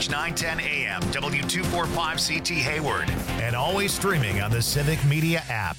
Watch 910 AM, W245CT Hayward, and always streaming on the Civic Media app.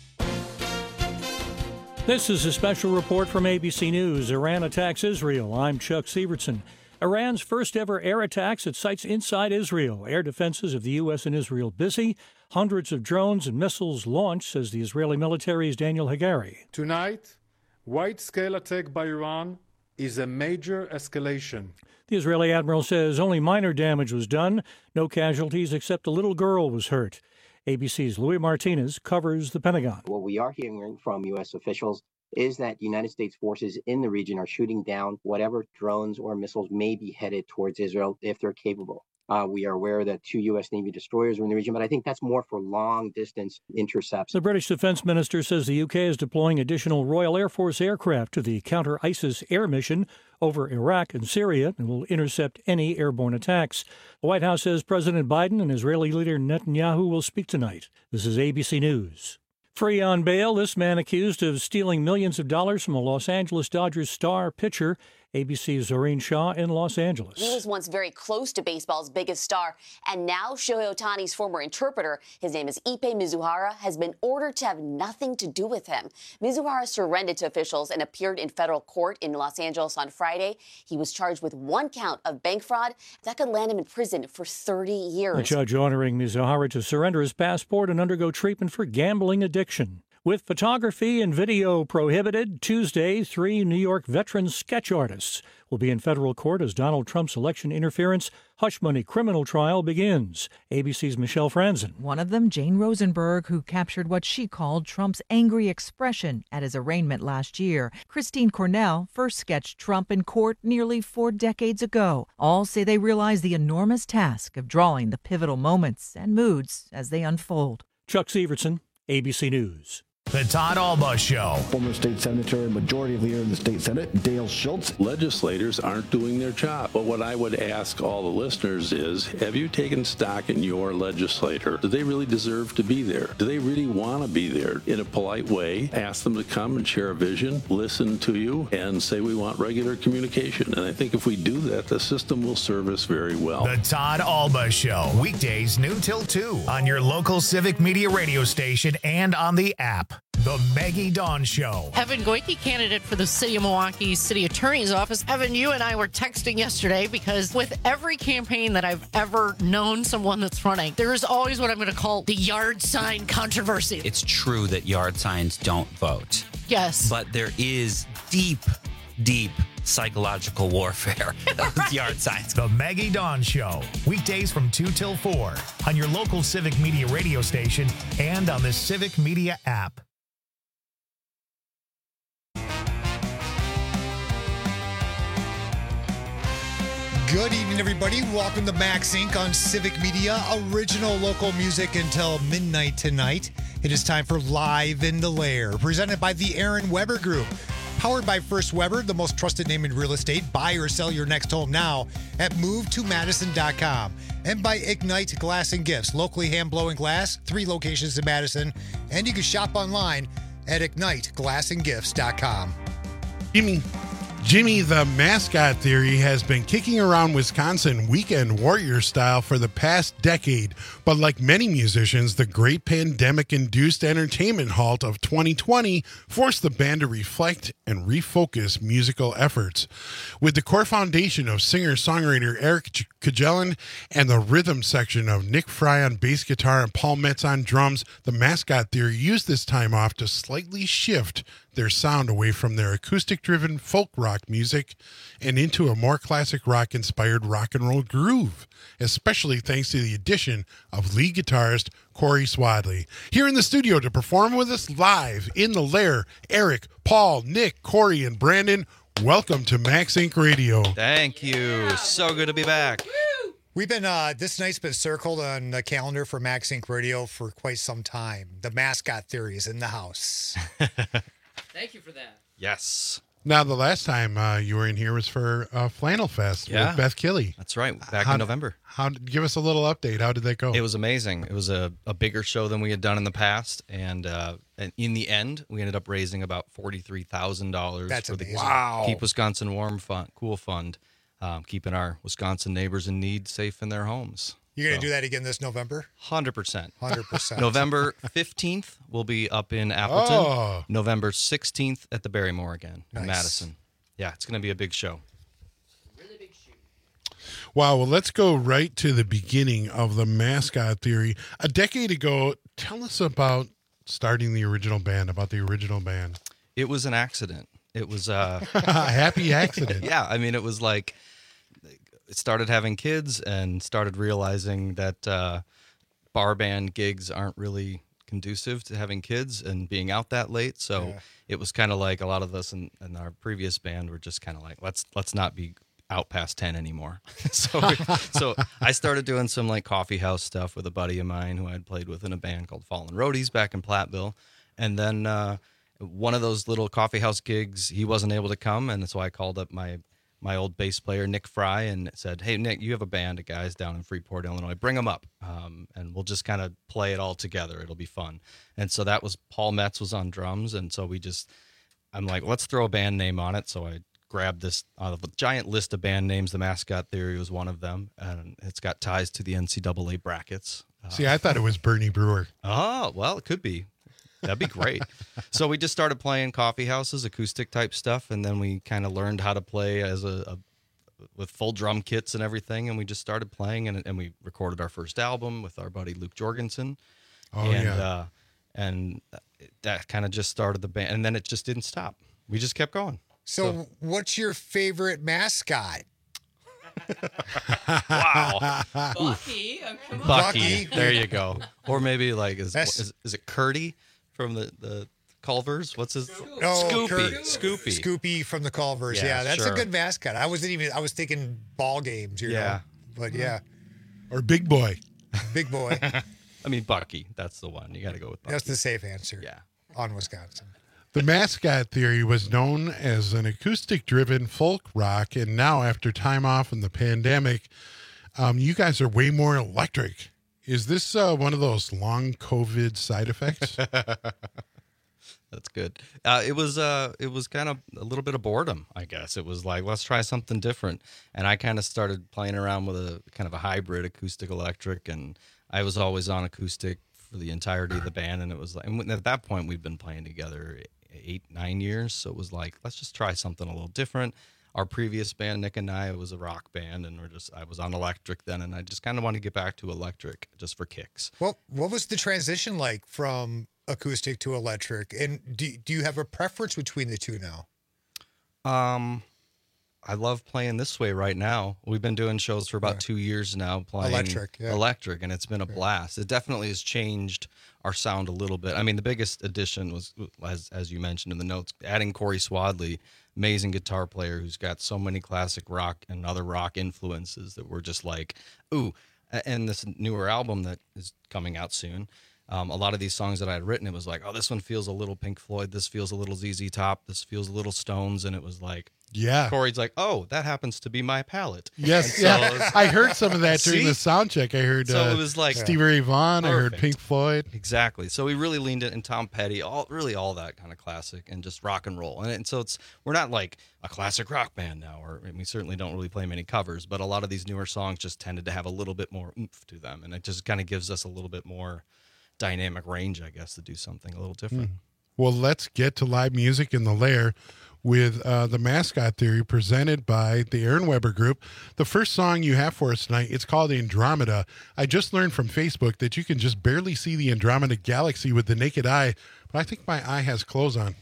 This is a special report from ABC News. Iran attacks Israel. I'm Chuck Sievertson. Iran's first ever air attacks at sites inside Israel. Air defenses of the U.S. and Israel busy. Hundreds of drones and missiles launched, says the Israeli military's Daniel Hagari. Tonight, wide-scale attack by Iran is a major escalation. The Israeli admiral says only minor damage was done. No casualties except a little girl was hurt. ABC's Louis Martinez covers the Pentagon. What we are hearing from U.S. officials is that United States forces in the region are shooting down whatever drones or missiles may be headed towards Israel if they're capable. We are aware that 2 U.S. Navy destroyers are in the region, but I think that's more for long-distance intercepts. The British defense minister says the UK is deploying additional Royal Air Force aircraft to the counter-ISIS air mission over Iraq and Syria and will intercept any airborne attacks. The White House says President Biden and Israeli leader Netanyahu will speak tonight. This is ABC News. Free on bail, this man accused of stealing millions of dollars from a Los Angeles Dodgers star pitcher. ABC's Zoreen Shaw in Los Angeles. He was once very close to baseball's biggest star, and now Shohei Ohtani's former interpreter, his name is Ippei Mizuhara, has been ordered to have nothing to do with him. Mizuhara surrendered to officials and appeared in federal court in Los Angeles on Friday. He was charged with 1 count of bank fraud. That could land him in prison for 30 years. The judge ordering Mizuhara to surrender his passport and undergo treatment for gambling addiction. With photography and video prohibited, Tuesday, 3 New York veteran sketch artists will be in federal court as Donald Trump's election interference hush money criminal trial begins. ABC's Michelle Franzen. One of them, Jane Rosenberg, who captured what she called Trump's angry expression at his arraignment last year. Christine Cornell first sketched Trump in court nearly 4 decades ago. All say they realize the enormous task of drawing the pivotal moments and moods as they unfold. Chuck Sievertson, ABC News. The Todd Alba Show. Former state senator and majority leader in the state senate, Dale Schultz. Legislators aren't doing their job. But what I would ask all the listeners is, have you taken stock in your legislator? Do they really deserve to be there? Do they really want to be there? In a polite way, ask them to come and share a vision, listen to you, and say we want regular communication. And I think if we do that, the system will serve us very well. The Todd Alba Show. Weekdays noon till 2 on your local Civic Media radio station and on the app. The Maggie Dawn Show. Evan Goyke, candidate for the City of Milwaukee City Attorney's Office. Evan, you and I were texting yesterday because with every campaign that I've ever known someone that's running, there is always what I'm going to call the yard sign controversy. It's true that yard signs don't vote. Yes. But there is deep psychological warfare with yard signs. The Maggie Dawn Show. Weekdays from 2 till 4 on your local Civic Media radio station and on the Civic Media app. Good evening, everybody. Welcome to Max Inc. on Civic Media. Original local music until midnight tonight. It is time for Live in the Lair, presented by the Aaron Weber Group. Powered by First Weber, the most trusted name in real estate. Buy or sell your next home now at MoveToMadison.com. And by Ignite Glass and Gifts, locally hand-blowing glass, 3 locations in Madison. And you can shop online at IgniteGlassandGifts.com. Jimmy the Mascot Theory has been kicking around Wisconsin weekend warrior style for the past decade. But like many musicians, the great pandemic-induced entertainment halt of 2020 forced the band to reflect and refocus musical efforts. With the core foundation of singer-songwriter Eric Kjellin and the rhythm section of Nick Fry on bass guitar and Paul Metz on drums, the Mascot Theory used this time off to slightly shift their sound away from their acoustic-driven folk rock music and into a more classic rock-inspired rock and roll groove, especially thanks to the addition of lead guitarist Corey Swadley. Here in the studio to perform with us live in the lair, Eric, Paul, Nick, Corey, and Brandon. Welcome to Max Inc. Radio. Thank you. So good to be back. We've been, this night's been circled on the calendar for Max Inc. Radio for quite some time. The Mascot Theory is in the house. Thank you for that. Yes. Now, the last time you were in here was for Flannel Fest with Beth Killey. That's right, back in November. Give us a little update. How did that go? It was amazing. It was a bigger show than we had done in the past, and in the end, we ended up raising about $43,000 for the Wow. Keep Wisconsin Warm Fund, Cool Fund. keeping our Wisconsin neighbors in need safe in their homes. You're going to do that again this November? 100%. 100%. November 15th, we'll be up in Appleton. Oh. November 16th at the Barrymore again in Nice. Madison. Yeah, it's going to be a big show. Wow, well, let's go right to the beginning of the mascot theory. A decade ago, tell us about starting the original band, about the original band. It was an accident. It was a happy accident. Yeah, I mean, it was like started having kids and started realizing that bar band gigs aren't really conducive to having kids and being out that late. So it was kind of like a lot of us in our previous band were just kind of like, let's not be out past 10 anymore. So I started doing some like coffee house stuff with a buddy of mine who I'd played with in a band called Fallen Roadies back in Platteville. And then one of those little coffee house gigs, he wasn't able to come. And so I called up my old bass player, Nick Fry, and said, hey, Nick, you have a band of guys down in Freeport, Illinois. Bring them up, and we'll just kind of play it all together. It'll be fun. And so that was Paul Metz was on drums. And so I'm like, let's throw a band name on it. So I grabbed this out of a giant list of band names. The Mascot Theory was one of them, and it's got ties to the NCAA brackets. See, I thought it was Bernie Brewer. Oh, well, it could be. That'd be great. So we just started playing coffee houses, acoustic type stuff, and then we kind of learned how to play as with full drum kits and everything, and we just started playing, and we recorded our first album with our buddy Luke Jorgensen. And that kind of just started the band, and then it just didn't stop. We just kept going. So what's your favorite mascot? Wow. Bucky. Bucky. There you go. Or maybe like, is it Curdy from the Culvers? What's his? Scoopy. Scoopy from the Culvers. Yeah, that's a good mascot. I was thinking ball games, you know. But yeah. Or Big Boy. Big Boy. I mean, Bucky. That's the one. You got to go with Bucky. That's the safe answer. Yeah. On Wisconsin. The Mascot Theory was known as an acoustic-driven folk rock, and now after time off and the pandemic, you guys are way more electric. Is this one of those long COVID side effects? That's good. It was kind of a little bit of boredom, I guess. It was like, let's try something different. And I kind of started playing around with a kind of a hybrid acoustic electric, and I was always on acoustic for the entirety of the band. And it was like, and at that point we'd been playing together 8-9 years. So it was like, let's just try something a little different. Our previous band, Nick and I, was a rock band, and I was on electric then, and I just kind of wanted to get back to electric just for kicks. Well, what was the transition like from acoustic to electric? And do you have a preference between the two now? I love playing this way right now. We've been doing shows for about 2 years now, playing electric, and it's been a blast. It definitely has changed our sound a little bit. I mean, the biggest addition was, as you mentioned in the notes, adding Corey Swadley, amazing guitar player who's got so many classic rock and other rock influences that we're just like, ooh. And this newer album that is coming out soon, a lot of these songs that I had written, it was like, oh, this one feels a little Pink Floyd, this feels a little ZZ Top, this feels a little Stones, and it was like, yeah. Corey's like, oh, that happens to be my palette. Yes, I heard some of that during the sound check. I heard so it was like Stevie Ray Vaughan. Perfect. I heard Pink Floyd. Exactly. So we really leaned it, and Tom Petty, all that kind of classic and just rock and roll. And so we're not like a classic rock band now, or we certainly don't really play many covers, but a lot of these newer songs just tended to have a little bit more oomph to them, and it just kind of gives us a little bit more dynamic range, I guess, to do something a little different. Well, let's get to live music in the Lair with the Mascot Theory presented by the Aaron Weber Group. The first song you have for us tonight, it's called Andromeda. I just learned from Facebook that you can just barely see the Andromeda Galaxy with the naked eye, but I think my eye has clothes on.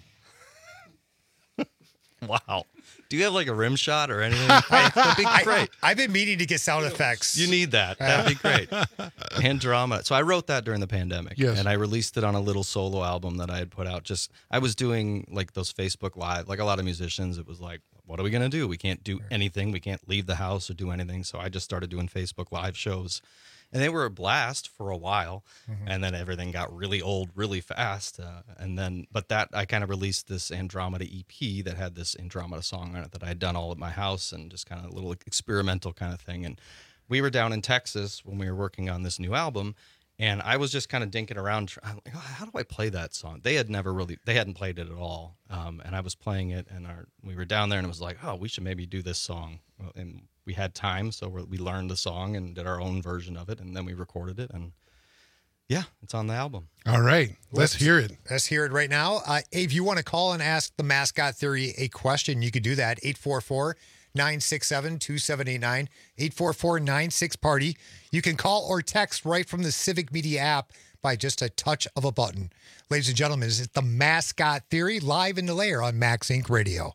Wow. Do you have like a rim shot or anything? That'd be great. I've been meaning to get sound effects. You need that. That'd be great. Andromeda. So I wrote that during the pandemic, and I released it on a little solo album that I had put out. I was doing like those Facebook Live, like a lot of musicians. It was like, what are we going to do? We can't do anything. We can't leave the house or do anything. So I just started doing Facebook Live shows. And they were a blast for a while, and then everything got really old really fast. But I kind of released this Andromeda EP that had this Andromeda song on it that I had done all at my house, and just kind of a little experimental kind of thing. And we were down in Texas when we were working on this new album, And I was just kind of dinking around. I'm like, oh, how do I play that song? They hadn't played it at all. And I was playing it, and we were down there, and it was like, oh, we should maybe do this song. And we had time, so we learned the song and did our own version of it, and then we recorded it. And yeah, it's on the album. All right, let's hear it. Let's hear it right now. If you want to call and ask the Mascot Theory a question, you could do that. 844-967-2789, 844-96-PARTY. You can call or text right from the Civic Media app by just a touch of a button. Ladies and gentlemen, this is the Mascot Theory live in the lair on Max Inc. Radio.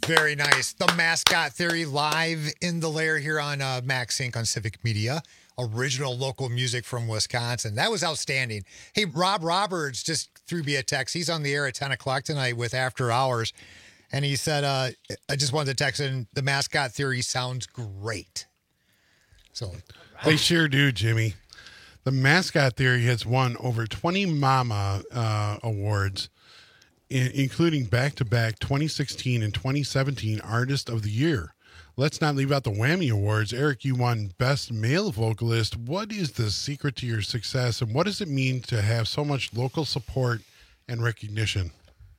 Very nice. The Mascot Theory live in the lair here on Max Inc. on Civic Media. Original local music from Wisconsin. That was outstanding. Hey, Rob Roberts just threw me a text. He's on the air at 10 o'clock tonight with After Hours. And he said, I just wanted to text in, the Mascot Theory sounds great. So they sure do, Jimmy. The Mascot Theory has won over 20 Mama awards, including back-to-back 2016 and 2017 Artist of the Year. Let's not leave out the Whammy Awards. Eric, you won Best Male Vocalist. What is the secret to your success, and what does it mean to have so much local support and recognition?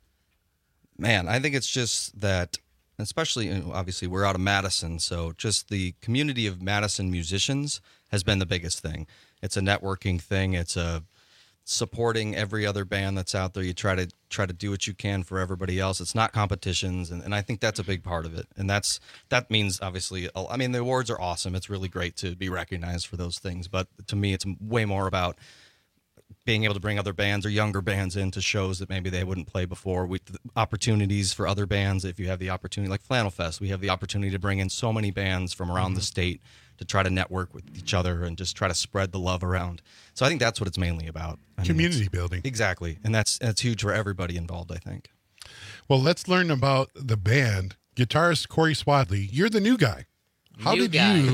Man, I think it's just that, especially, obviously, we're out of Madison, so just the community of Madison musicians has been the biggest thing. It's a networking thing. It's a supporting every other band that's out there. You try to do what you can for everybody else. It's not competitions, and I think that's a big part of it. And that means, obviously, I mean, the awards are awesome. It's really great to be recognized for those things. But to me, it's way more about being able to bring other bands or younger bands into shows that maybe they wouldn't play before. Opportunities for other bands, if you have the opportunity, like Flannel Fest, we have the opportunity to bring in so many bands from around the state to try to network with each other and just try to spread the love around. So I think that's what it's mainly about. Community building. Exactly. And that's huge for everybody involved, I think. Well, let's learn about the band. Guitarist Corey Swadley, you're the new guy. How did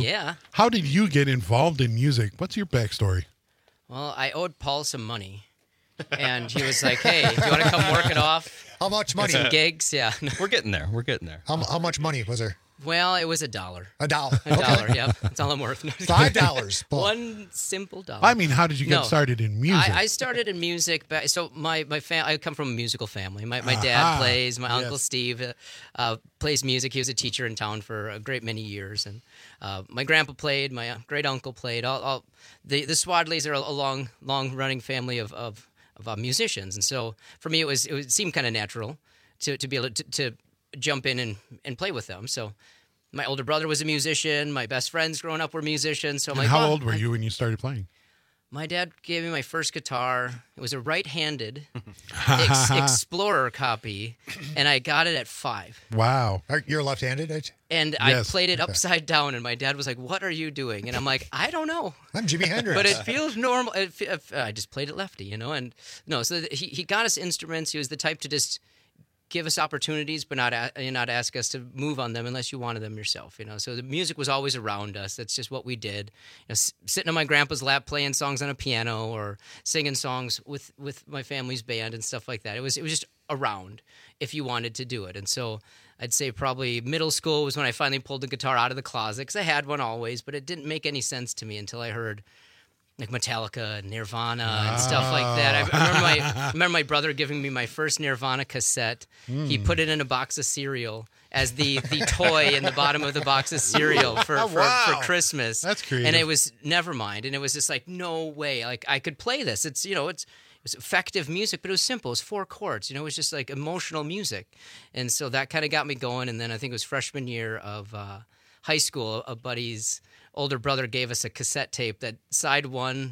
you get involved in music? What's your backstory? Well, I owed Paul some money. And he was like, hey, do you want to come work it off? How much money? Some gigs, yeah. We're getting there. How much money was there? Well, it was $1. $1. $1, yep. That's all I'm worth. $5. One simple dollar. I mean, how did you get started in music? I started in music. So I come from a musical family. My dad plays. My uncle Steve plays music. He was a teacher in town for a great many years. And my grandpa played. My great uncle played. The Swadleys are a long running family of musicians. And so for me, it seemed kind of natural to be able to jump in and play with them. So my older brother was a musician. My best friends growing up were musicians. So I'm like, how old were you when you started playing? My dad gave me my first guitar. It was a right-handed Explorer copy, and I got it at 5. Wow. You're left-handed? And I played it upside down, and my dad was like, what are you doing? And I'm like, I don't know. I'm Jimi Hendrix. But it feels normal. I just played it lefty, And no, so he got us instruments. He was the type to just give us opportunities, but not ask us to move on them unless you wanted them yourself. So the music was always around us. That's just what we did. Sitting on my grandpa's lap, playing songs on a piano, or singing songs with my family's band and stuff like that. It was just around if you wanted to do it. And so I'd say probably middle school was when I finally pulled the guitar out of the closet, because I had one always, but it didn't make any sense to me until I heard like Metallica and Nirvana and stuff like that. I remember my brother giving me my first Nirvana cassette. He put it in a box of cereal as the toy in the bottom of the box of cereal for Christmas. That's creative. And it was Nevermind, and it was just like, no way, like I could play this. It was effective music, but it was simple. It was 4 chords. It was just like emotional music. And so that kind of got me going. And then I think it was freshman year of high school, a buddy's older brother gave us a cassette tape that side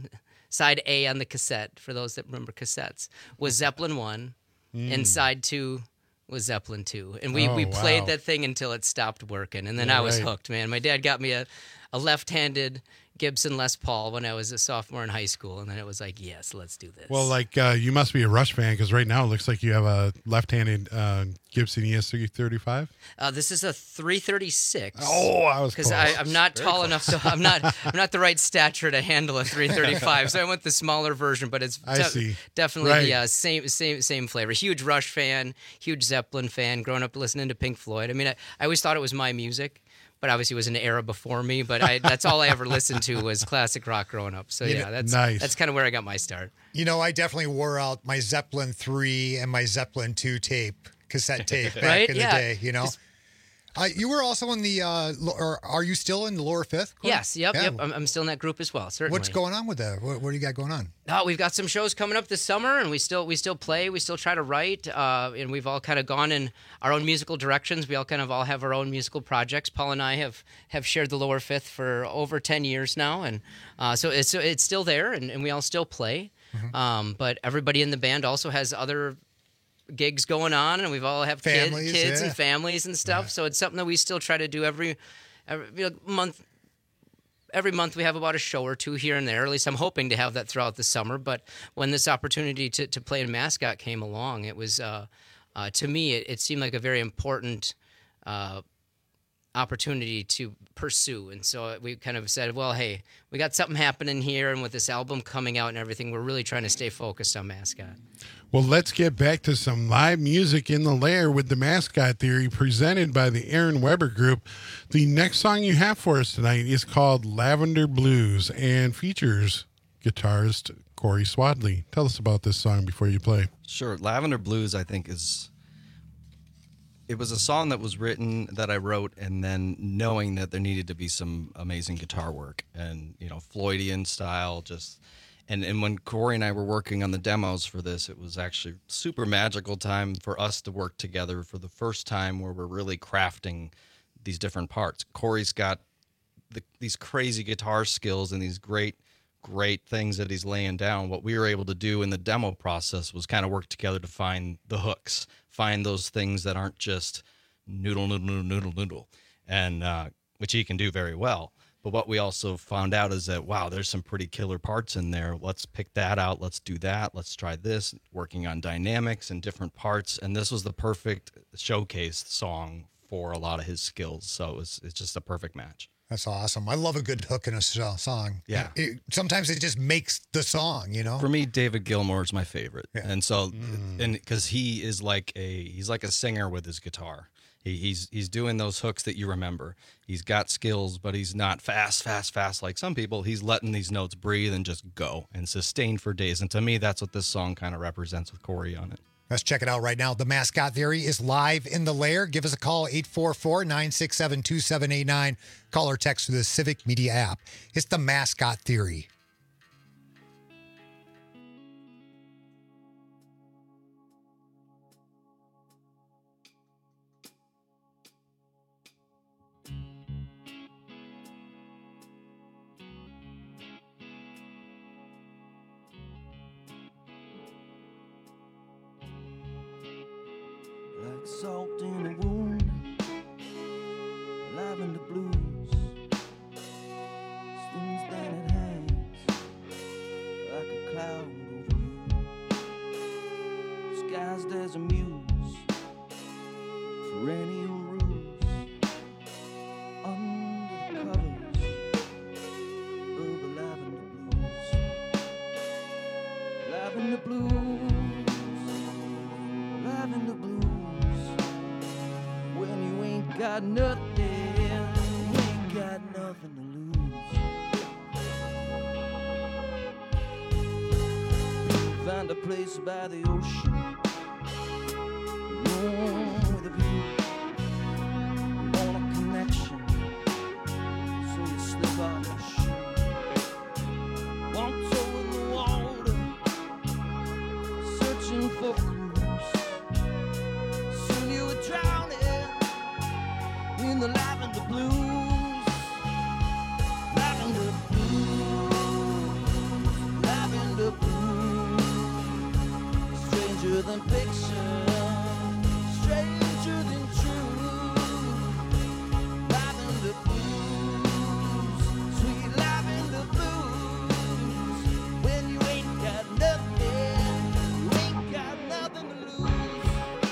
A on the cassette, for those that remember cassettes, was Zeppelin 1, and side 2 was Zeppelin 2. And we played that thing until it stopped working, and then I was hooked, man. My dad got me a left-handed Gibson Les Paul when I was a sophomore in high school, and then it was like, yes, let's do this. Well, you must be a Rush fan, because right now it looks like you have a left-handed Gibson ES335. This is a 336. Oh, I was because I'm not tall enough, so I'm not the right stature to handle a 335. So I went the smaller version, but it's definitely the same flavor. Huge Rush fan, huge Zeppelin fan. Growing up listening to Pink Floyd. I mean, I always thought it was my music. But obviously it was an era before me, but that's all I ever listened to was classic rock growing up. So that's kind of where I got my start. I definitely wore out my Zeppelin 3 and my Zeppelin 2 cassette tape back in the day, You were also in the, or are you still in the Lower Fifth? Yes, yep. I'm still in that group as well, certainly. What's going on with that? What do you got going on? We've got some shows coming up this summer, and we still play. We still try to write, and we've all kind of gone in our own musical directions. We all have our own musical projects. Paul and I have shared the Lower Fifth for over 10 years now, and so it's still there, and we all still play. Mm-hmm. But everybody in the band also has other gigs going on, and we've all have Families, kids yeah. and families and stuff. So it's something that we still try to do every month. Every month we have about a show or two here and there. At least I'm hoping to have that throughout the summer. But when this opportunity to play in Mascot came along, it was to me it seemed like a very important opportunity to pursue. And so we kind of said, well, hey, we got something happening here, and with this album coming out and everything, we're really trying to stay focused on Mascot. Well, let's get back to some live music in the lair with the Mascot Theory presented by the Aaron Weber Group. The next song you have for us tonight is called Lavender Blues and features guitarist Corey Swadley. Tell us about this song before you play. Sure. Lavender Blues, I think, it was a song that was written, that I wrote, and then knowing that there needed to be some amazing guitar work and, Floydian style, just... And when Corey and I were working on the demos for this, it was actually super magical time for us to work together for the first time, where we're really crafting these different parts. Corey's got these crazy guitar skills and these great things that he's laying down. What we were able to do in the demo process was kind of work together to find the hooks, find those things that aren't just noodle, and which he can do very well. But what we also found out is that, wow, there's some pretty killer parts in there. Let's pick that out. Let's do that. Let's try this, working on dynamics and different parts. And this was the perfect showcase song for a lot of his skills. So it's just a perfect match. That's awesome. I love a good hook in a song. Yeah. Sometimes it just makes the song, For me, David Gilmour is my favorite. Yeah. And so, and because he's like a singer with his guitar. He's doing those hooks that you remember. He's got skills, but he's not fast like some people. He's letting these notes breathe and just go and sustain for days. And to me, that's what this song kind of represents with Corey on it. Let's check it out right now. The Mascot Theory is live in the lair. Give us a call, 844-967-2789. Call or text through the Civic Media app. It's the Mascot Theory. Like salt in a wound, lavender blues, stings that it hangs like a cloud over you. Skies there's a muse, perennial ruse, under the covers of the lavender blues. Lavender blues, lavender blues. When you ain't got nothing, you ain't got nothing to lose. Find a place by the ocean, room with a view. You want a connection, so you slip off your shoe. One toe in the water, searching for clues. Soon you were drowning in the lavender blues, lavender blues, lavender blues. Stranger than fiction, stranger than truth. Lavender blues, sweet lavender blues. When you ain't got nothing, you ain't got nothing to lose.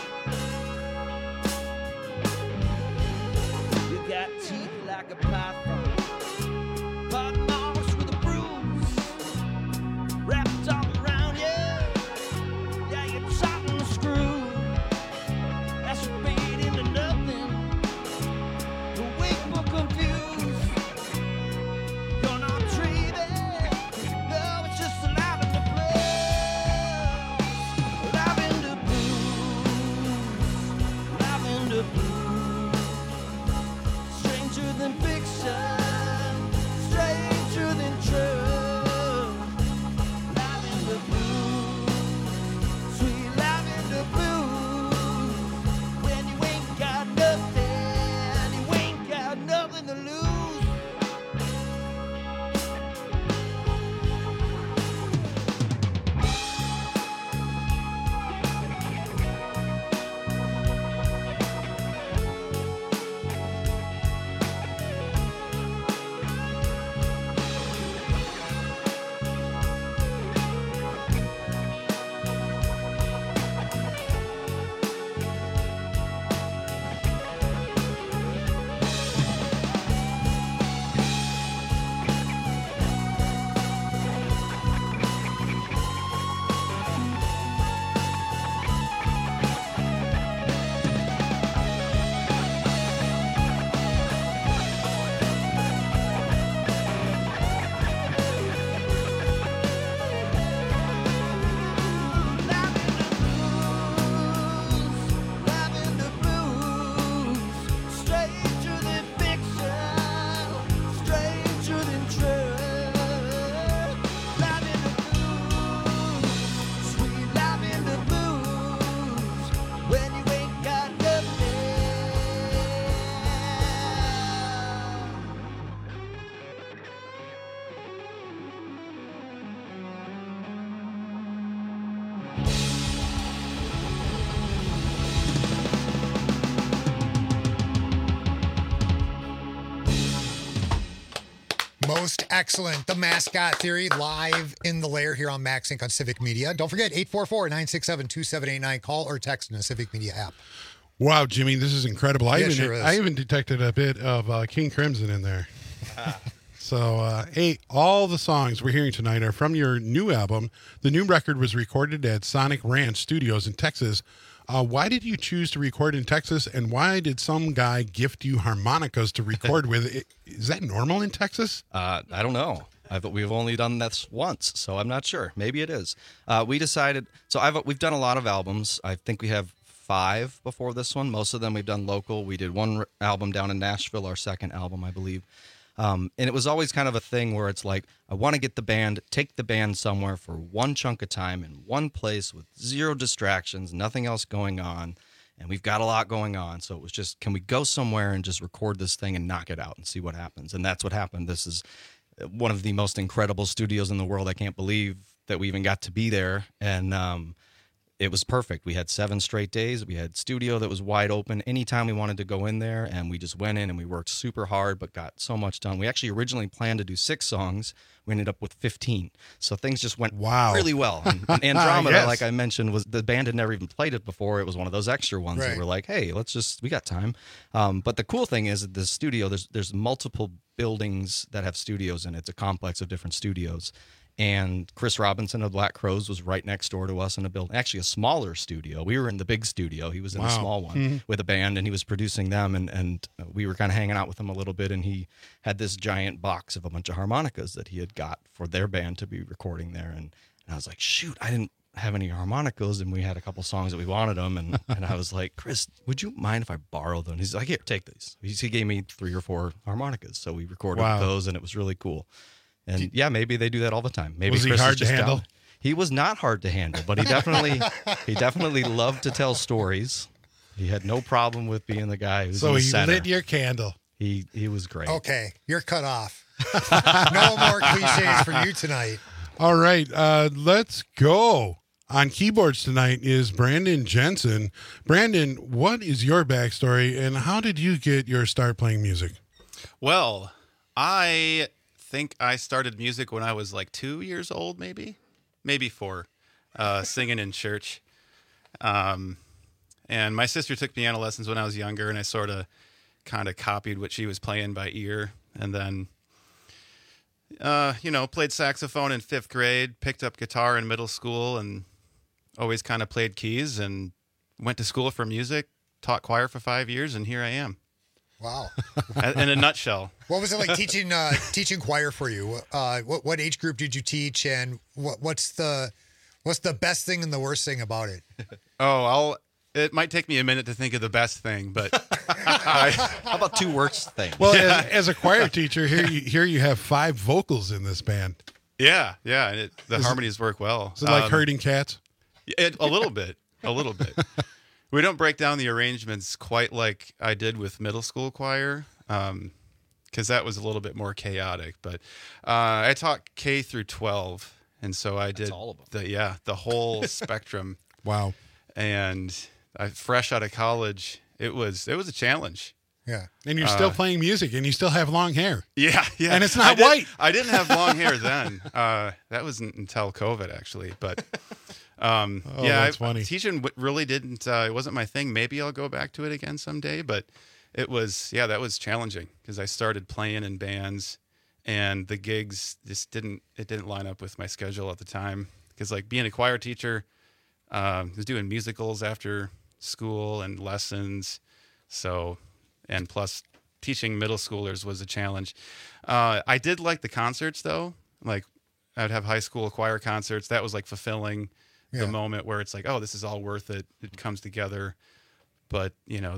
You got teeth like a python, but marks with a bruise wrapped all around you. Yeah, you're chopping the screw. That's your bait into nothing. The weak but confused. You're not dreaming. No, it's just a lavender blues. Lavender blues. Lavender blues. Stranger than fiction. Most excellent. The Mascot Theory live in the lair here on MaxInc on Civic Media. Don't forget, 844-967-2789. Call or text in the Civic Media app. Wow, Jimmy, this is incredible. Yeah, sure is. I even detected a bit of King Crimson in there. So, hey, all the songs we're hearing tonight are from your new album. The new record was recorded at Sonic Ranch Studios in Texas. Why did you choose to record in Texas, and why did some guy gift you harmonicas to record with? Is that normal in Texas? I don't know. We've only done this once, so I'm not sure. Maybe it is. We decided. So we've done a lot of albums. I think we have 5 before this one. Most of them we've done local. We did one album down in Nashville, our second album, I believe. And it was always kind of a thing where it's like, I want to take the band somewhere for one chunk of time in one place with 0 distractions, nothing else going on. And we've got a lot going on. So it was just, can we go somewhere and just record this thing and knock it out and see what happens? And that's what happened. This is one of the most incredible studios in the world. I can't believe that we even got to be there. And it was perfect. We had 7 straight days. We had studio that was wide open anytime we wanted to go in there, and we just went in and we worked super hard but got so much done. We actually originally planned to do 6 songs. We ended up with 15. So things just went really well. And Andromeda, Yes. like I mentioned, was the band had never even played it before. It was one of those extra ones that Right. were like, hey, we got time. But the cool thing is that the studio, there's multiple buildings that have studios in it. It's a complex of different studios. And Chris Robinson of Black Crowes was right next door to us in a building, actually a smaller studio. We were in the big studio. He was in the small one with a band, and he was producing them. And we were kind of hanging out with him a little bit. And he had this giant box of a bunch of harmonicas that he had got for their band to be recording there. And I was like, shoot, I didn't have any harmonicas, and we had a couple songs that we wanted them. And I was like, Chris, would you mind if I borrow them? He's like, here, take these. He gave me 3 or 4 harmonicas. So we recorded those, and it was really cool. And yeah, maybe they do that all the time. Maybe Was he Chris is hard to just handle? down. He was not hard to handle, but he definitely loved to tell stories. He had no problem with being the guy who's in So the he center. lit your candle. He was great. Okay, you're cut off. No more cliches for you tonight. All right, let's go. On keyboards tonight is Brandon Jensen. Brandon, what is your backstory, and how did you get your start playing music? Well, I think I started music when I was like 2 years old, maybe 4, singing in church. And my sister took piano lessons when I was younger, and I sort of kind of copied what she was playing by ear. And then, played saxophone in 5th grade, picked up guitar in middle school, and always kind of played keys, and went to school for music, taught choir for 5 years, and here I am. Wow. In a nutshell. What was it like teaching choir for you? What age group did you teach, and what's the best thing and the worst thing about it? It might take me a minute to think of the best thing, but how about 2 worst things? Well, as a choir teacher, here you have 5 vocals in this band. Yeah, and the harmonies work well. Is it like herding cats? A little bit. We don't break down the arrangements quite like I did with middle school choir, because that was a little bit more chaotic. But I taught K through 12, and so I did all of them. The whole spectrum. Wow! And fresh out of college, it was a challenge. Yeah, and you're still playing music, and you still have long hair. Yeah, and it's not white. I didn't have long hair then. That wasn't until COVID, actually, but. That's funny. Teaching really didn't, it wasn't my thing. Maybe I'll go back to it again someday, but that was challenging because I started playing in bands and the gigs just didn't line up with my schedule at the time. Because like being a choir teacher, I was doing musicals after school and lessons. So, and plus teaching middle schoolers was a challenge. I did like the concerts though. Like I'd have high school choir concerts. That was like fulfilling. The moment where it's like, oh, this is all worth it. It comes together. But,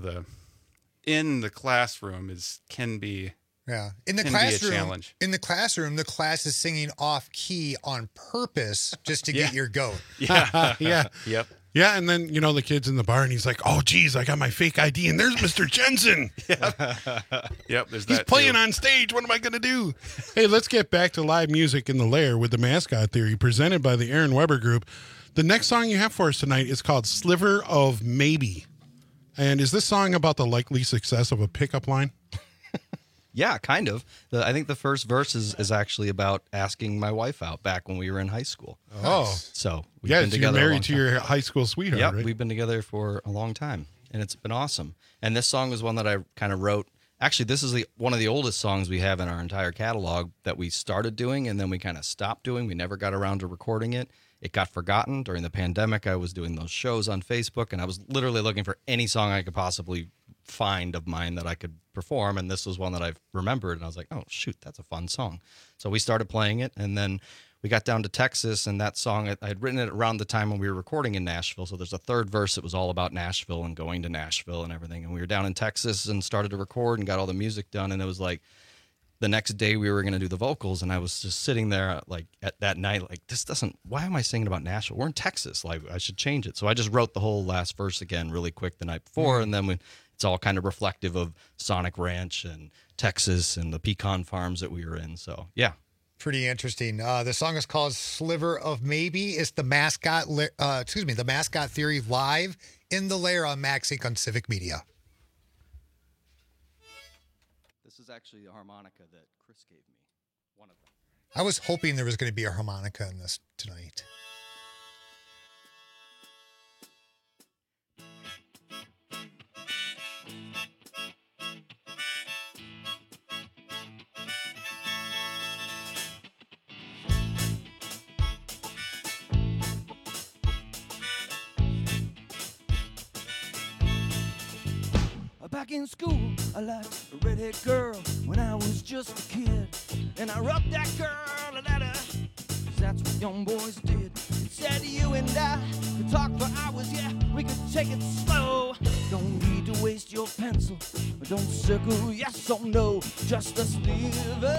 in the classroom can be in the can classroom, be a challenge. In the classroom, the class is singing off key on purpose just to get your goat. Yeah. Yep. Yeah, and then, the kid's in the bar, and he's like, oh, geez, I got my fake ID, and there's Mr. Jensen. Yep, there's He's playing on stage. What am I going to do? Hey, let's get back to live music in the lair with the Mascot Theory, presented by the Aaron Weber Group. The next song you have for us tonight is called Sliver of Maybe. And is this song about the likely success of a pickup line? Yeah, kind of. I think the first verse is actually about asking my wife out back when we were in high school. Oh. So we've Yeah, been so you're together a long married to time. your high school sweetheart, Yep, right? we've been together for a long time, and it's been awesome. And this song was one that I kind of wrote. Actually, this is one of the oldest songs we have in our entire catalog that we started doing, and then we kind of stopped doing. We never got around to recording it. It got forgotten. During the pandemic, I was doing those shows on Facebook, and I was literally looking for any song I could possibly find of mine that I could perform, and this was one that I remembered, and I was like, oh, shoot, that's a fun song. So we started playing it, and then we got down to Texas, and that song, I had written it around the time when we were recording in Nashville, so there's a third verse that was all about Nashville and going to Nashville and everything, and we were down in Texas and started to record and got all the music done, and it was like the next day we were going to do the vocals, and I was just sitting there like at that night, like, why am I singing about Nashville? We're in Texas, like I should change it. So I just wrote the whole last verse again really quick the night before, and then it's all kind of reflective of Sonic Ranch and Texas and the pecan farms that we were in. So yeah. Pretty interesting. The song is called Sliver of Maybe. It's the Mascot Theory live in the Lair on Max Inc. on Civic Media. This is actually a harmonica that Chris gave me. One of them. I was hoping there was going to be a harmonica in this tonight. Back in school, I liked a redhead girl when I was just a kid. And I wrote that girl a letter, 'cause that's what young boys did. It said you and I could talk for hours, yeah, we could take it slow. Don't need to waste your pencil, but don't circle yes or no, just a sliver.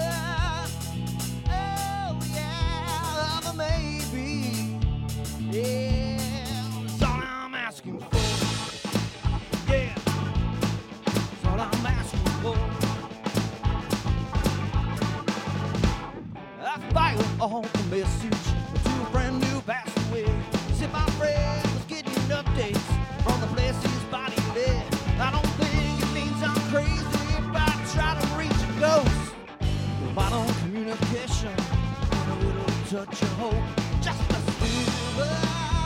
Oh yeah, of a maybe. Yeah, that's all I'm asking for. Yeah. All I'm asking for. I fire all the message to a friend who passed away. Said my friend was getting updates from the place his body lay. I don't think it means I'm crazy if I try to reach a ghost. Vital communication and a little touch of hope, just a sliver.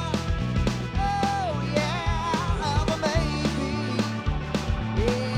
Oh yeah, of a maybe. Yeah.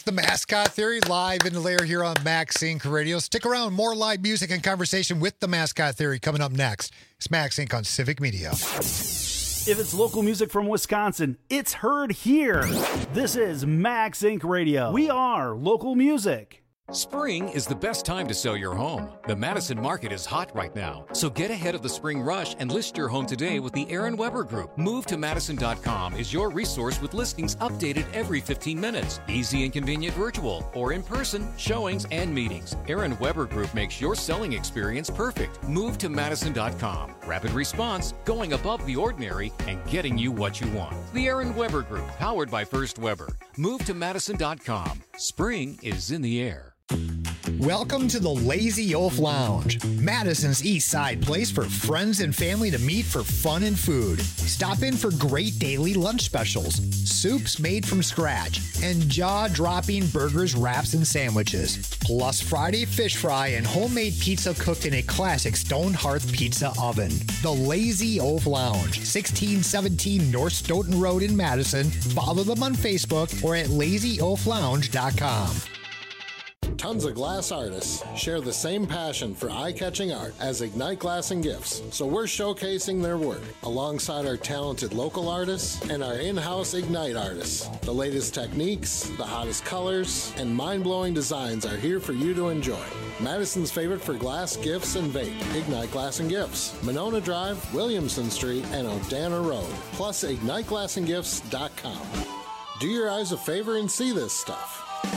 It's the Mascot Theory live in the lair here on Max Inc. Radio. Stick around. More live music and conversation with the Mascot Theory coming up next. It's Max Inc. on Civic Media. If it's local music from Wisconsin, it's heard here. This is Max Inc. Radio. We are local music. Spring is the best time to sell your home. The Madison market is hot right now, so get ahead of the spring rush and list your home today with the Aaron Weber Group. MoveToMadison.com is your resource with listings updated every 15 minutes. Easy and convenient virtual or in-person showings and meetings. Aaron Weber Group makes your selling experience perfect. MoveToMadison.com. Rapid response, going above the ordinary, and getting you what you want. The Aaron Weber Group, powered by First Weber. MoveToMadison.com. Spring is in the air. Welcome to the Lazy Oaf Lounge, Madison's East Side place for friends and family to meet for fun and food. Stop in for great daily lunch specials, soups made from scratch, and jaw-dropping burgers, wraps, and sandwiches. Plus Friday fish fry and homemade pizza cooked in a classic stone hearth pizza oven. The Lazy Oaf Lounge, 1617 North Stoughton Road in Madison. Follow them on Facebook or at lazyoaflounge.com. Tons of glass artists share the same passion for eye-catching art as Ignite Glass and Gifts, so we're showcasing their work alongside our talented local artists and our in-house Ignite artists. The latest techniques, the hottest colors, and mind-blowing designs are here for you to enjoy. Madison's favorite for glass, gifts, and vape, Ignite Glass and Gifts, Monona Drive, Williamson Street, and Odana Road, plus IgniteGlassandGifts.com. Do your eyes a favor and see this stuff.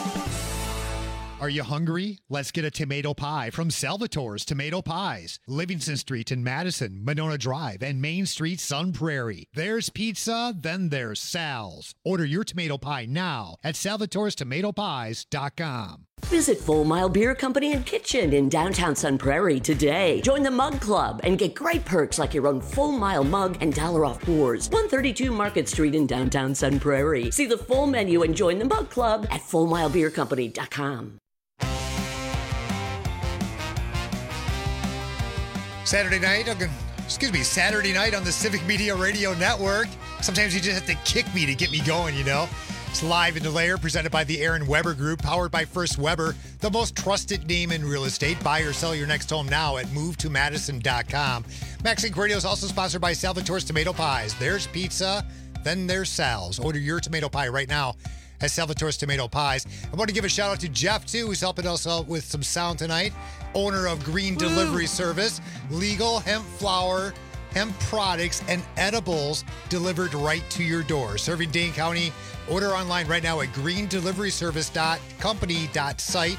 Are you hungry? Let's get a tomato pie from Salvatore's Tomato Pies. Livingston Street in Madison, Monona Drive, and Main Street, Sun Prairie. There's pizza, then there's Sal's. Order your tomato pie now at salvatorestomatopies.com. Visit Full Mile Beer Company and Kitchen in downtown Sun Prairie today. Join the Mug Club and get great perks like your own Full Mile mug and $1 off pours. 132 Market Street in downtown Sun Prairie. See the full menu and join the Mug Club at fullmilebeercompany.com. Saturday night on the Civic Media Radio Network. Sometimes you just have to kick me to get me going, you know. It's live in the lair, presented by the Aaron Weber Group, powered by First Weber, the most trusted name in real estate. Buy or sell your next home now at movetomadison.com. Max Inc. Radio is also sponsored by Salvatore's Tomato Pies. There's pizza, then there's Sal's. Order your tomato pie right now at Salvatore's Tomato Pies. I want to give a shout out to Jeff, too, who's helping us out with some sound tonight. Owner of Green Delivery Service, legal hemp flour, hemp products, and edibles delivered right to your door. Serving Dane County. Order online right now at greendeliveryservice.company.site.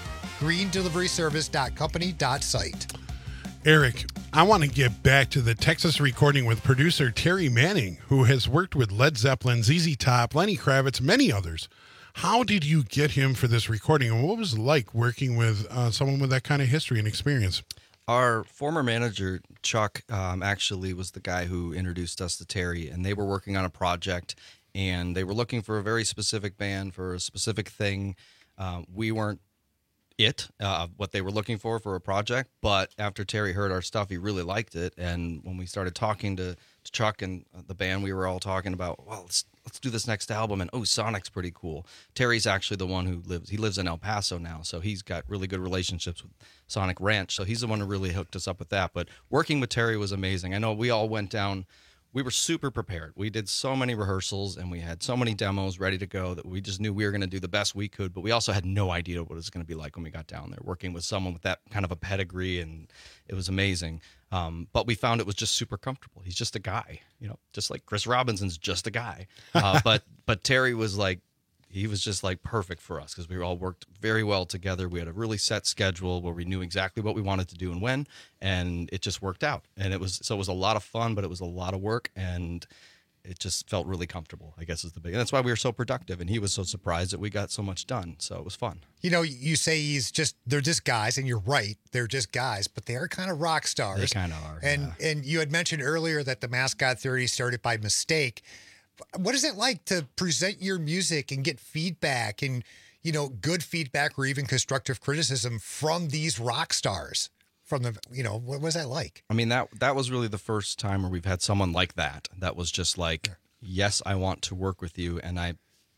greendeliveryservice.company.site. Eric, I want to get back to the Texas recording with producer Terry Manning, who has worked with Led Zeppelin, ZZ Top, Lenny Kravitz, many others. How did you get him for this recording, and what was it like working with someone with that kind of history and experience? Our former manager, Chuck, actually was the guy who introduced us to Terry, and they were working on a project, and they were looking for a very specific band for a specific thing. We weren't what they were looking for a project, but after Terry heard our stuff, he really liked it, and when we started talking to Chuck and the band, we were all talking about, well, let's do this next album, and Sonic's pretty cool. Terry's actually the one who lives in El Paso now, so he's got really good relationships with Sonic Ranch, so he's the one who really hooked us up with that. But working with Terry was amazing. I know we all went down. We were super prepared. We did so many rehearsals, and we had so many demos ready to go that we just knew we were going to do the best we could, but we also had no idea what it was going to be like when we got down there, working with someone with that kind of a pedigree, and it was amazing. But we found it was just super comfortable. He's just a guy, just like Chris Robinson's just a guy. But Terry was like, he was just like perfect for us because we all worked very well together. We had a really set schedule where we knew exactly what we wanted to do and when, and it just worked out. And it was a lot of fun, but it was a lot of work, and it just felt really comfortable, I guess is the big. And that's why we were so productive, and he was so surprised that we got so much done. So it was fun. You say they're just guys, and you're right. They're just guys, but they are kind of rock stars. They kind of are. And you had mentioned earlier that the Mascot Theory started by mistake. What is it like to present your music and get feedback and, good feedback or even constructive criticism from these rock stars? From the, what was that like? I mean, that was really the first time where we've had someone like that was just like, yes, I want to work with you. And I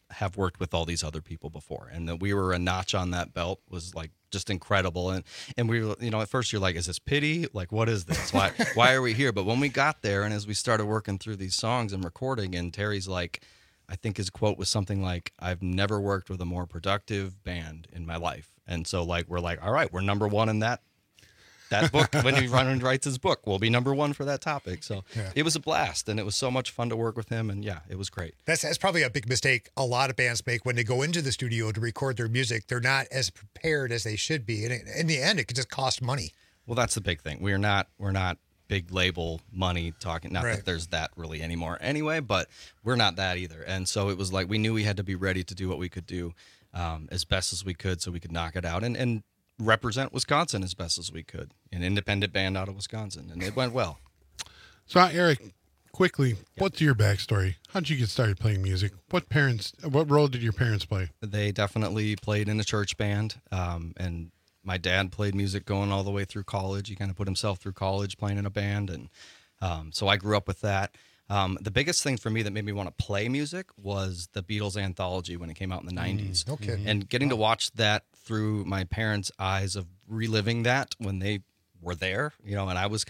have worked with all these other people before, and that we were a notch on that belt was like just incredible. And we were, at first you're like, is this pity? Like, what is this? Why are we here? But when we got there, and as we started working through these songs and recording, and Terry's like, I think his quote was something like, I've never worked with a more productive band in my life. And so we're like, all right, we're number one in that book. When he writes his book, we'll be number one for that topic. So It was a blast, and it was so much fun to work with him. And yeah, it was great. That's probably a big mistake a lot of bands make when they go into the studio to record their music. They're not as prepared as they should be. And in the end, it could just cost money. Well, that's the big thing. We're not big label money talking. Not Right. that there's that really anymore anyway, but we're not that either. And so it was like, we knew we had to be ready to do what we could do as best as we could so we could knock it out and represent Wisconsin as best as we could. An independent band out of Wisconsin. And it went well. So, Eric, quickly, what's your backstory? How did you get started playing music? What role did your parents play? They definitely played in a church band. And my dad played music going all the way through college. He kind of put himself through college playing in a band. And so I grew up with that. The biggest thing for me that made me want to play music was the Beatles anthology when it came out in the 90s. Okay. And getting to watch that through my parents' eyes of reliving that when they were there, and I was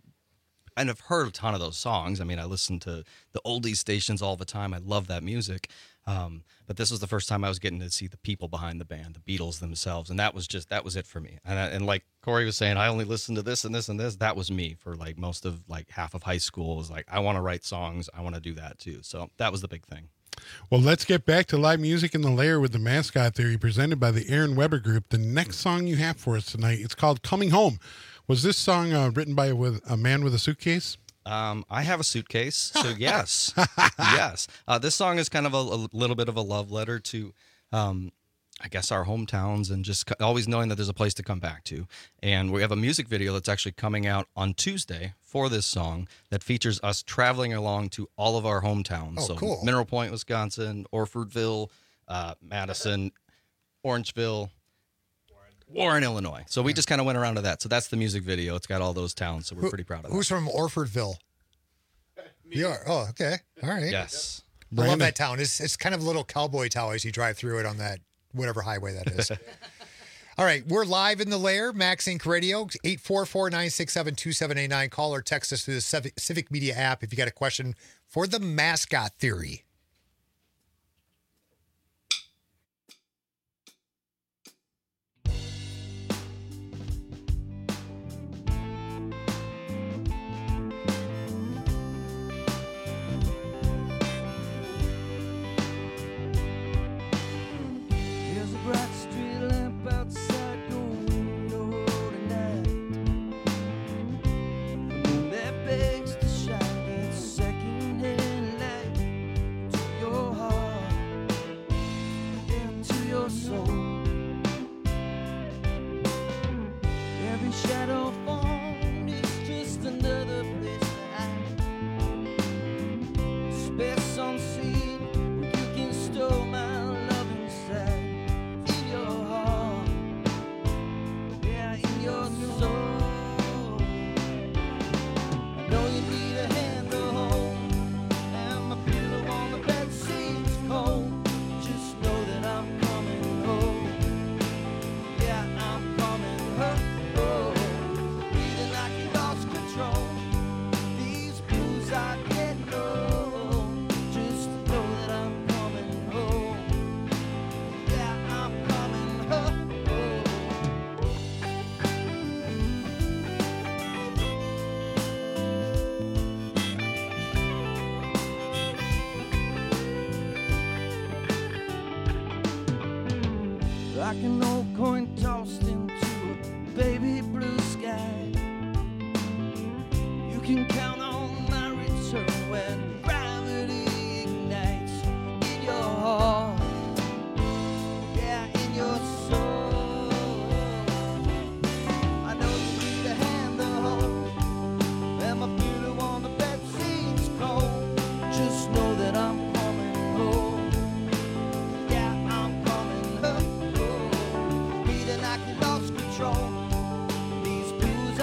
I've heard a ton of those songs. I mean, I listened to the oldies stations all the time. I love that music. But this was the first time I was getting to see the people behind the band, the Beatles themselves. And that was it for me. And like Corey was saying, I only listened to this and this and this. That was me for most of half of high school. It was like, I want to write songs. I want to do that too. So that was the big thing. Well, let's get back to live music in the Lair with the Mascot Theory presented by the Aaron Weber Group. The next song you have for us tonight, it's called Coming Home. Was this song written by a man with a suitcase? I have a suitcase, so yes. Yes. This song is kind of a little bit of a love letter to, I guess, our hometowns and just always knowing that there's a place to come back to. And we have a music video that's actually coming out on Tuesday for this song that features us traveling along to all of our hometowns. Oh, so cool. Mineral Point, Wisconsin, Orfordville, Madison, Orangeville, Warren, Illinois. So we just kind of went around to that. So that's the music video. It's got all those towns, so we're pretty proud of that. Who's from Orfordville? You are? Oh, okay. All right. Yes. I love that town. It's kind of a little cowboy town as you drive through it on that whatever highway that is. All right. We're live in the Lair, Max Inc. Radio, 844-967-2789. Call or text us through the Civic Media app if you got a question for the Mascot Theory. There's a bright street lamp outside your window tonight. The moon that begs to shine its second-hand light to your heart and to your soul. Every shadow formed is just another place to hide. Space unseen, you can store my love inside. In your heart, yeah, in your soul. I know you need a hand to hold, and my pillow on the bed seems cold. Just know that I'm coming home. Yeah, I'm coming home. Feeling like you lost control. These blues I get low. Just know that I'm coming home. Yeah, I'm coming home. Like an old coin tossed into a baby blue sky. You can count on my return when gravity ignites in your heart. Yeah, in your soul. I know you need a hand to hold, and my pillow on the bed seems cold. Just know that I'm coming home. Yeah, I'm coming home. Feeling like you lost control. These blues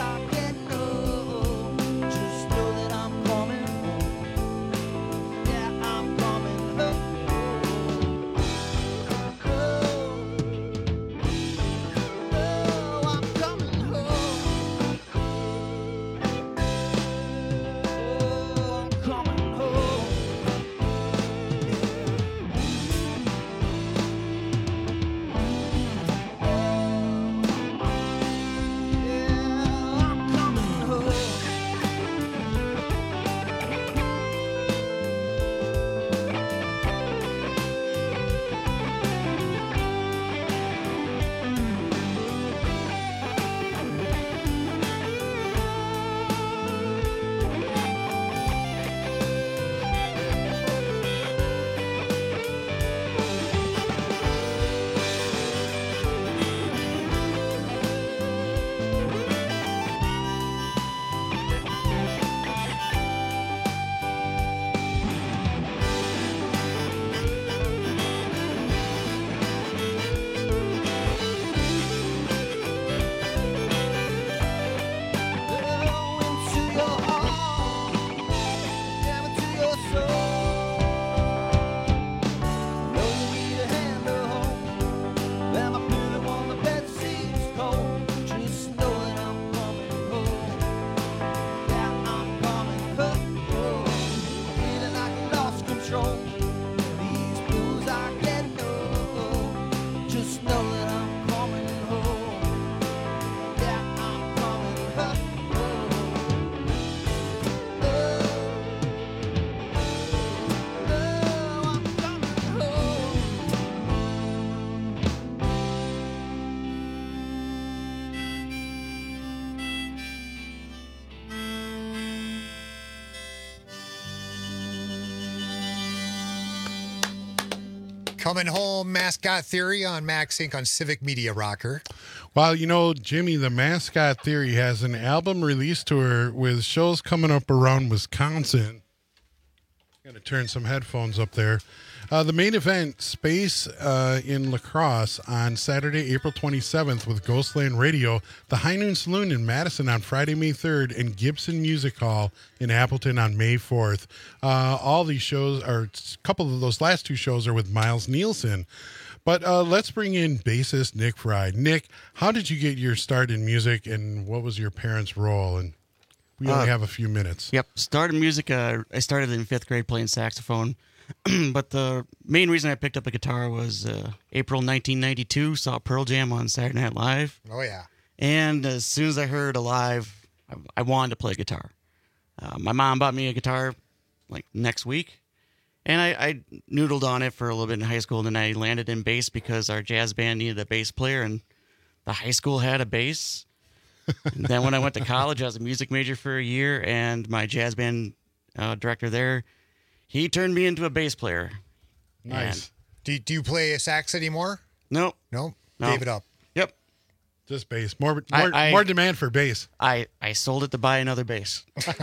Coming home, Mascot Theory on Max Inc. on Civic Media Rocker. Well, you know, Jimmy, the Mascot Theory has an album release tour with shows coming up around Wisconsin. Got to turn some headphones up there. The main event, Space in La Crosse on Saturday, April 27th with Ghostland Radio, the High Noon Saloon in Madison on Friday, May 3rd, and Gibson Music Hall in Appleton on May 4th. All these shows, or a couple of those last two shows, are with Miles Nielsen. But let's bring in bassist Nick Fry. Nick, how did you get your start in music, and what was your parents' role? And we only have a few minutes. Yep, started music. I started in 5th grade playing saxophone. But the main reason I picked up a guitar was April 1992, saw Pearl Jam on Saturday Night Live. Oh, yeah. And as soon as I heard Alive, I wanted to play guitar. My mom bought me a guitar like next week, and I noodled on it for a little bit in high school, and then I landed in bass because our jazz band needed a bass player, and the high school had a bass. And then when I went to college, I was a music major for a year, and my jazz band director there, he turned me into a bass player. Nice. Do you play a sax anymore? Nope. No? No. Gave it up. Yep. Just bass. More demand for bass. I sold it to buy another bass.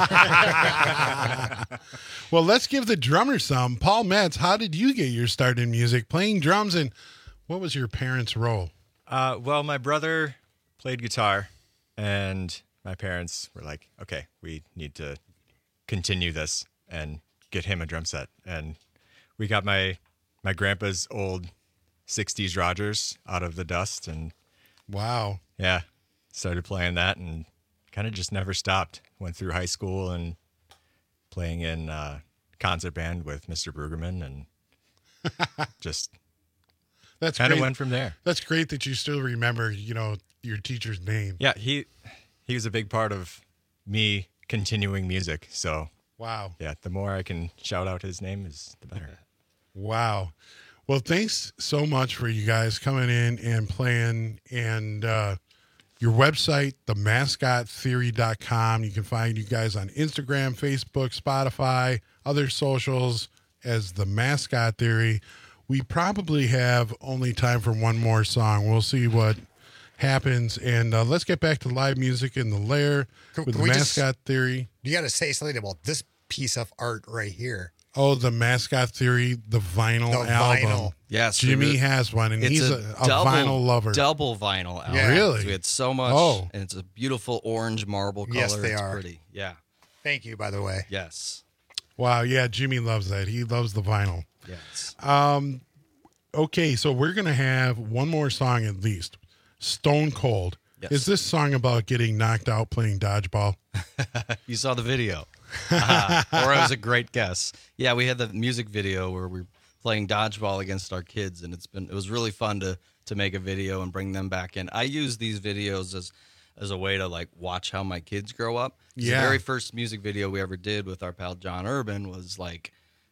Well, let's give the drummer some. Paul Metz, how did you get your start in music, playing drums, and what was your parents' role? Well, my brother played guitar, and my parents were like, okay, we need to continue this and get him a drum set. And we got my grandpa's old 60s Rogers out of the dust, and wow. Yeah, started playing that and kind of just never stopped. Went through high school and playing in concert band with Mr. Brueggemann, and just That's kind of great. went from there. That's great that you still remember, your teacher's name. Yeah, he was a big part of me continuing music. So wow. Yeah, the more I can shout out his name is the better. Wow. Well, thanks so much for you guys coming in and playing. And your website, themascottheory.com. You can find you guys on Instagram, Facebook, Spotify, other socials as The Mascot Theory. We probably have only time for one more song. We'll see what happens. And let's get back to live music in the Lair with The Mascot Theory. You got to say something about this piece of art right here. Oh, The Mascot Theory, the vinyl album. Vinyl. Yes. Jimmy has one, and he's a vinyl lover. Double vinyl album. Yeah. Really? We had so much, and it's a beautiful orange marble color. Yes, they it's are. Pretty. Yeah. Thank you, by the way. Yes. Wow, yeah, Jimmy loves that. He loves the vinyl. Yes. Okay, so we're going to have one more song at least. Stone Cold. Yes. Is this song about getting knocked out playing dodgeball? You saw the video. Or it was a great guess. Yeah, we had the music video where we were playing dodgeball against our kids, and it was really fun to make a video and bring them back in. I use these videos as a way to like watch how my kids grow up. Yeah. The very first music video we ever did with our pal John Urban was like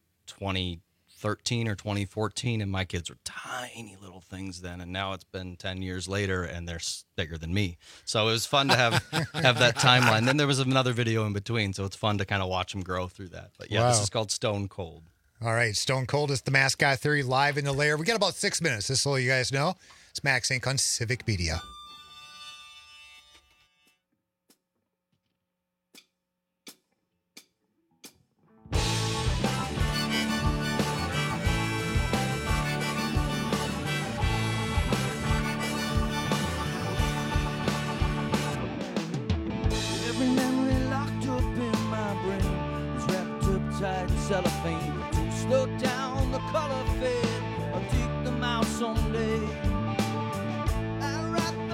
2013 or 2014, and my kids were tiny little things then, and now it's been 10 years later and they're bigger than me. So it was fun to have that timeline. Then there was another video in between, so it's fun to kind of watch them grow through that. But yeah, This is called Stone Cold. All right, Stone Cold is The Mascot Theory live in the Lair. We got about 6 minutes, just so you guys know. It's Max Inc. on Civic Media. Every memory locked up in my brain is wrapped up tight in cellophane. To slow down the color fade, I'll dig them out someday. I write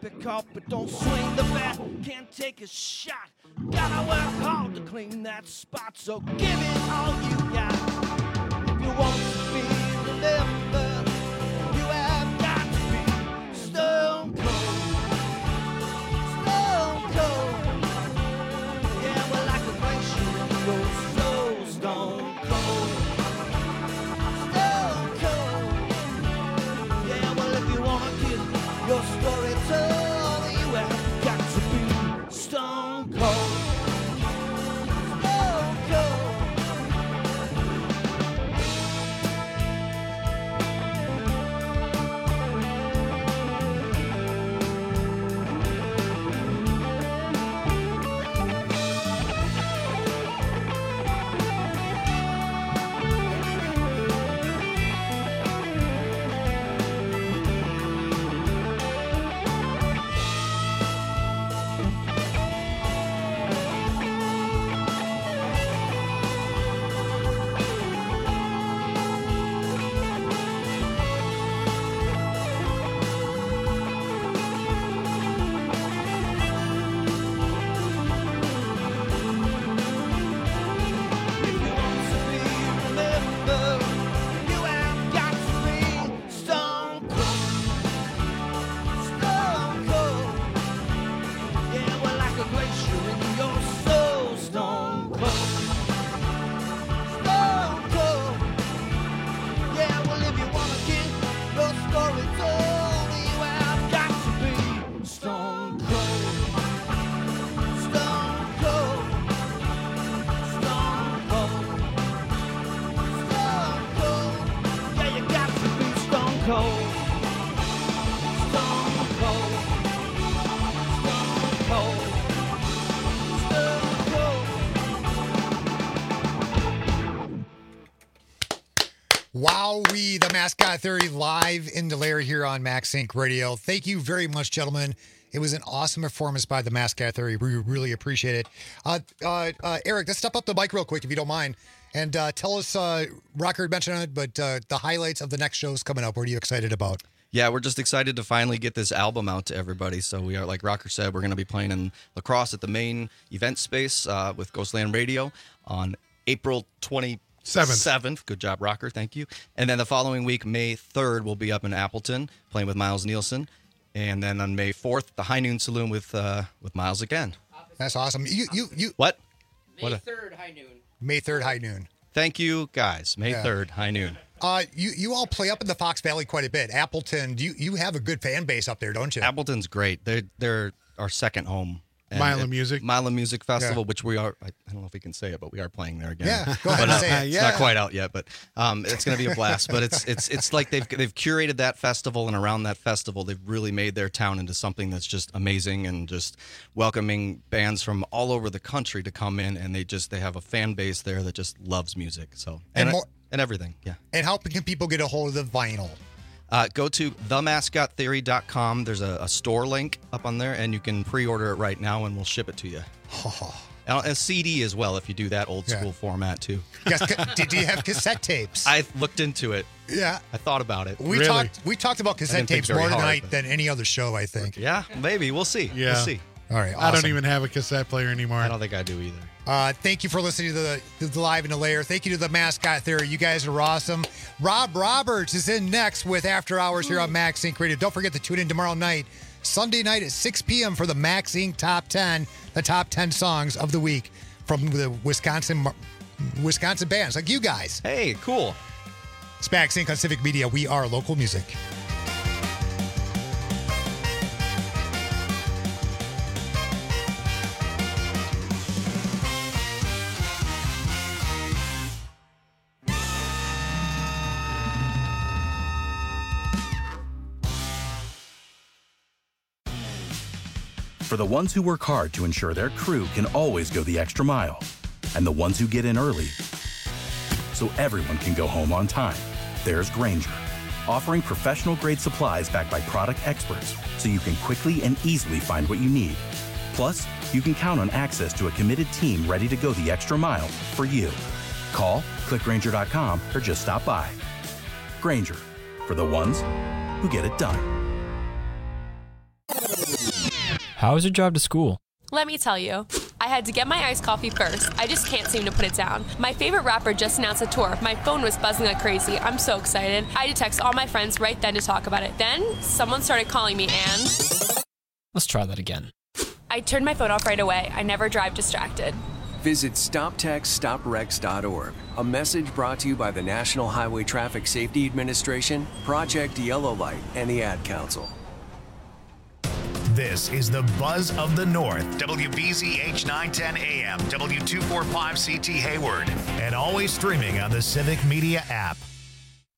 pick up, but don't swing the bat. Can't take a shot. Gotta work hard to clean that spot. So give it all you got. If you want to be remembered, you have got to be stone cold. Stone cold. Yeah, well, like a glacier, it goes so stone cold. Stone cold. Yeah, well, if you want to get your story told, you have got to be stone cold. Stone cold. Wowee, the Mascot Theory live in Delaire here on Max Inc. Radio. Thank you very much, gentlemen. It was an awesome performance by the Mascot Theory. We really appreciate it. Eric, let's step up the mic real quick if you don't mind. And tell us, Rocker mentioned it, but the highlights of the next shows coming up. What are you excited about? Yeah, we're just excited to finally get this album out to everybody. So we are, like Rocker said, we're going to be playing in Lacrosse at the main event space with Ghostland Radio on April 27th. Good job, Rocker. Thank you. And then the following week, May 3rd, we'll be up in Appleton playing with Miles Nielsen. And then on May 4th, the High Noon Saloon with Miles again. That's awesome. You What? May 3rd, high noon. May 3rd, high noon. Thank you, guys. May 3rd, high noon. You all play up in the Fox Valley quite a bit. Appleton, you have a good fan base up there, don't you? Appleton's great. They're our second home. Mile Music. Mile Music Festival, which we are, I don't know if we can say it, but we are playing there again. Yeah, go ahead and say it. It's not quite out yet, but it's going to be a blast. But it's like they've curated that festival, and around that festival, they've really made their town into something that's just amazing and just welcoming bands from all over the country to come in, and they have a fan base there that just loves music. So and everything, yeah. And how can people get a hold of the vinyl? Go to themascottheory.com. There's a store link up on there, and you can pre-order it right now, and we'll ship it to you. And a CD as well, if you do that old school format, too. Yes, did you have cassette tapes? I looked into it. Yeah. I thought about it. We talked about cassette tapes more tonight than any other show, I think. Yeah, maybe. We'll see. Yeah. We'll see. All right, awesome. I don't even have a cassette player anymore. I don't think I do either. Thank you for listening to the Live in the Lair. Thank you to the Mascot Theory. You guys are awesome. Rob Roberts is in next with After Hours here on Max Inc. Radio. Don't forget to tune in tomorrow night, Sunday night at 6 p.m. for the Max Inc. Top 10, the top 10 songs of the week from the Wisconsin bands like you guys. Hey, cool. It's Max Inc. on Civic Media. We are local music. For the ones who work hard to ensure their crew can always go the extra mile, and the ones who get in early so everyone can go home on time, there's Grainger, offering professional-grade supplies backed by product experts so you can quickly and easily find what you need. Plus, you can count on access to a committed team ready to go the extra mile for you. Call, click Grainger.com, or just stop by. Grainger, for the ones who get it done. How is your drive to school? Let me tell you, I had to get my iced coffee first. I just can't seem to put it down. My favorite rapper just announced a tour. My phone was buzzing like crazy. I'm so excited. I had to text all my friends right then to talk about it. Then, someone started calling me and... Let's try that again. I turned my phone off right away. I never drive distracted. Visit StopTextStopWrecks.org. A message brought to you by the National Highway Traffic Safety Administration, Project Yellow Light, and the Ad Council. This is the Buzz of the North, WBZH 910 AM, W245CT Hayward, and always streaming on the Civic Media app.